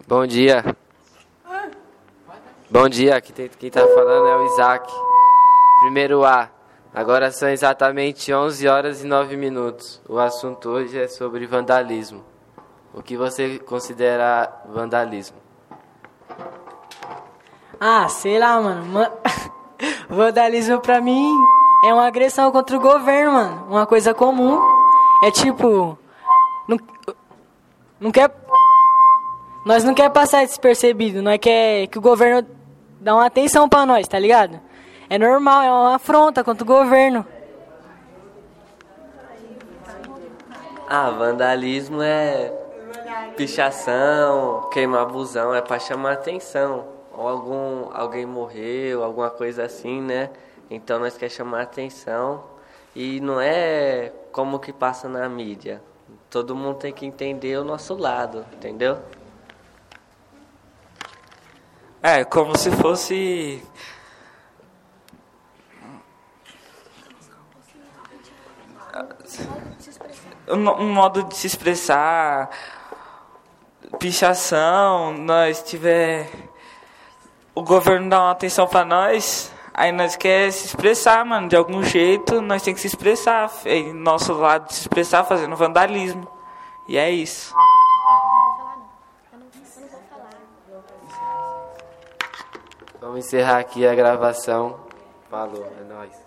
Bom dia. Bom dia, quem tá falando é o Isaac. Primeiro A. Agora são exatamente 11 horas e 9 minutos. O assunto hoje é sobre vandalismo. O que você considera vandalismo? Ah, sei lá, mano. Vandalismo pra mim é uma agressão contra o governo, mano. Uma coisa comum. É tipo... Não quer... Nós não quer passar despercebido. Nós quer que o governo dá uma atenção pra nós, tá ligado? É normal, é uma afronta contra o governo. Vandalismo é pichação, queimar busão, é pra chamar atenção. Ou alguém morreu, alguma coisa assim, né? Então nós quer chamar atenção. E não é como que passa na mídia. Todo mundo tem que entender o nosso lado, entendeu? É, como se fosse... um modo de se expressar, pichação, nós tiver... O governo dá uma atenção pra nós, aí nós quer se expressar, mano, de algum jeito, nós tem que se expressar, nosso lado de se expressar fazendo vandalismo, e é isso. Vamos encerrar aqui a gravação. Falou, é nóis.